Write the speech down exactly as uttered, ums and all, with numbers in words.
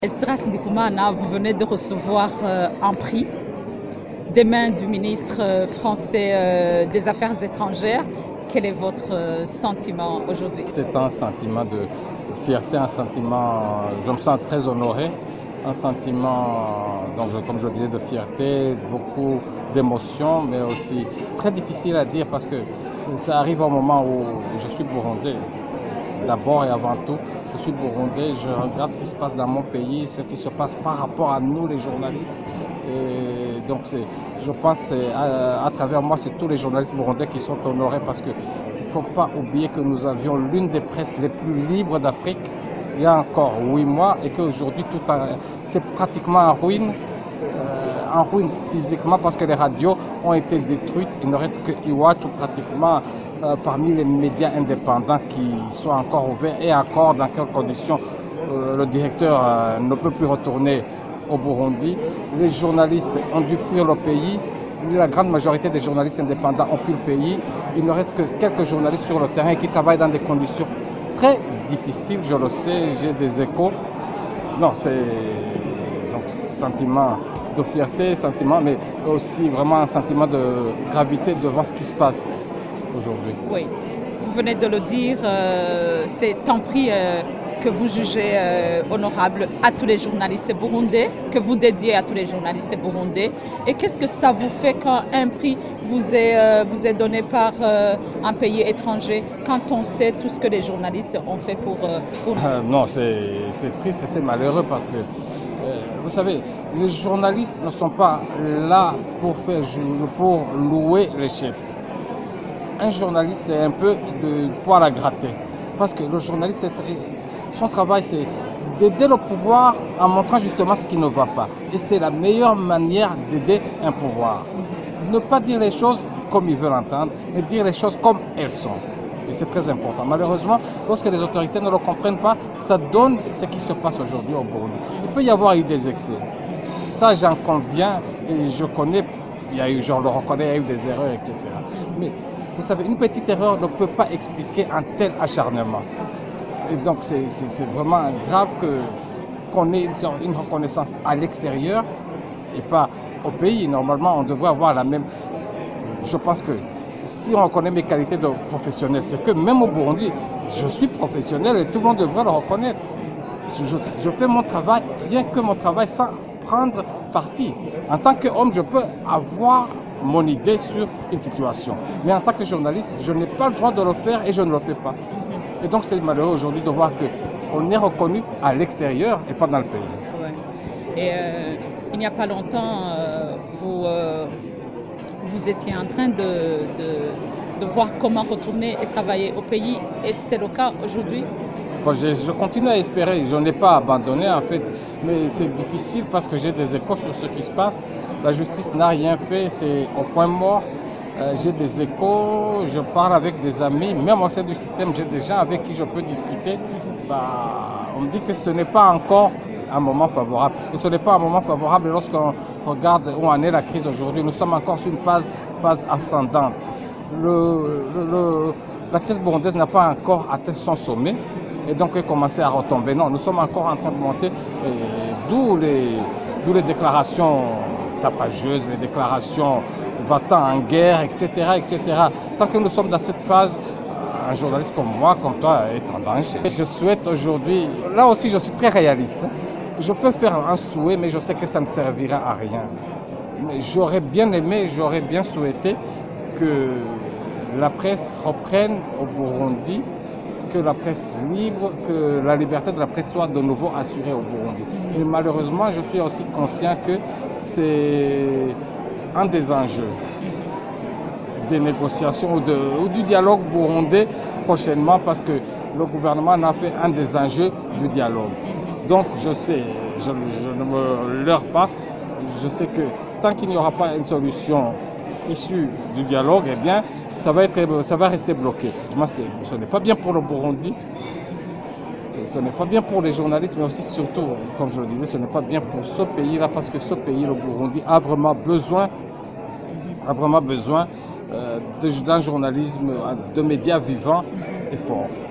Esdras Ndikoumana, vous venez de recevoir euh, un prix des mains du ministre euh, français euh, des Affaires étrangères. Quel est votre euh, sentiment aujourd'hui? C'est un sentiment de fierté, un sentiment, je me sens très honoré, un sentiment, donc, je, comme je disais, de fierté, beaucoup d'émotions, mais aussi très difficile à dire parce que ça arrive au moment où je suis burundais. D'abord et avant tout, je suis burundais, je regarde ce qui se passe dans mon pays, ce qui se passe par rapport à nous les journalistes. Et donc je pense qu'à à travers moi, c'est tous les journalistes burundais qui sont honorés parce qu'il ne faut pas oublier que nous avions l'une des presses les plus libres d'Afrique il y a encore huit mois et qu'aujourd'hui c'est pratiquement en ruine. Euh, en ruine physiquement parce que les radios ont été détruites. Il ne reste que Iwachu pratiquement euh, parmi les médias indépendants qui sont encore ouverts et encore dans quelles conditions euh, le directeur euh, ne peut plus retourner au Burundi. Les journalistes ont dû fuir le pays. La grande majorité des journalistes indépendants ont fui le pays. Il ne reste que quelques journalistes sur le terrain qui travaillent dans des conditions très difficiles, je le sais, j'ai des échos. Non, c'est donc sentiment de fierté, sentiment, mais aussi vraiment un sentiment de gravité devant ce qui se passe aujourd'hui. Oui, vous venez de le dire, euh, c'est un prix euh, que vous jugez euh, honorable à tous les journalistes burundais, que vous dédiez à tous les journalistes burundais. Et qu'est-ce que ça vous fait quand un prix vous est, euh, vous est donné par euh, un pays étranger, quand on sait tout ce que les journalistes ont fait pour, euh, pour... Euh, non, c'est triste et c'est malheureux parce que Euh, vous savez, les journalistes ne sont pas là pour faire pour louer les chefs. Un journaliste, c'est un peu de poil à gratter. Parce que le journaliste, son travail, c'est d'aider le pouvoir en montrant justement ce qui ne va pas. Et c'est la meilleure manière d'aider un pouvoir. Ne pas dire les choses comme ils veulent entendre, mais dire les choses comme elles sont. Et c'est très important. Malheureusement, lorsque les autorités ne le comprennent pas, ça donne ce qui se passe aujourd'hui au Burundi. Il peut y avoir eu des excès. Ça, j'en conviens et je connais, il y a eu, je le reconnais, il y a eu des erreurs, et cetera. Mais vous savez, une petite erreur ne peut pas expliquer un tel acharnement. Et donc, c'est vraiment grave qu'on ait une reconnaissance à l'extérieur et pas au pays. Normalement, on devrait avoir la même... Je pense que si on reconnaît mes qualités de professionnel, c'est que même au Burundi, je suis professionnel et tout le monde devrait le reconnaître. Je, je fais mon travail, rien que mon travail, sans prendre parti. En tant qu'homme, je peux avoir mon idée sur une situation. Mais en tant que journaliste, je n'ai pas le droit de le faire et je ne le fais pas. Et donc c'est malheureux aujourd'hui de voir qu'on est reconnu à l'extérieur et pas dans le pays. Ouais. Et euh, il n'y a pas longtemps, euh, vous... Euh... Vous étiez en train de, de, de voir comment retourner et travailler au pays, et c'est le cas aujourd'hui? Bon, je, je continue à espérer, je n'ai pas abandonné en fait, mais c'est difficile parce que j'ai des échos sur ce qui se passe. La justice n'a rien fait, c'est au point mort. Euh, j'ai des échos, je parle avec des amis, même au sein du système, j'ai des gens avec qui je peux discuter. Bah, on me dit que ce n'est pas encore un moment favorable. Et ce n'est pas un moment favorable lorsqu'on regarde où en est la crise aujourd'hui. Nous sommes encore sur une phase, phase ascendante. Le, le, le, la crise burundaise n'a pas encore atteint son sommet et donc elle a commencé à retomber. Non, nous sommes encore en train de monter, d'où les, d'où les déclarations tapageuses, les déclarations va-t'en en guerre, et cetera, et cetera. Tant que nous sommes dans cette phase, un journaliste comme moi, comme toi, est en danger. Je souhaite aujourd'hui, là aussi je suis très réaliste, je peux faire un souhait, mais je sais que ça ne servira à rien. J'aurais bien aimé, j'aurais bien souhaité que la presse reprenne au Burundi, que la presse libre, que la liberté de la presse soit de nouveau assurée au Burundi. Mais malheureusement, je suis aussi conscient que c'est un des enjeux des négociations ou, de, ou du dialogue burundais prochainement parce que le gouvernement en a fait un des enjeux du dialogue. Donc je sais, je, je ne me leurre pas, je sais que tant qu'il n'y aura pas une solution issue du dialogue, eh bien ça va, être, ça va rester bloqué. Moi, ce n'est pas bien pour le Burundi, ce n'est pas bien pour les journalistes, mais aussi surtout, comme je le disais, ce n'est pas bien pour ce pays-là parce que ce pays, le Burundi, a vraiment besoin, a vraiment besoin d'un journalisme, de médias vivants et forts.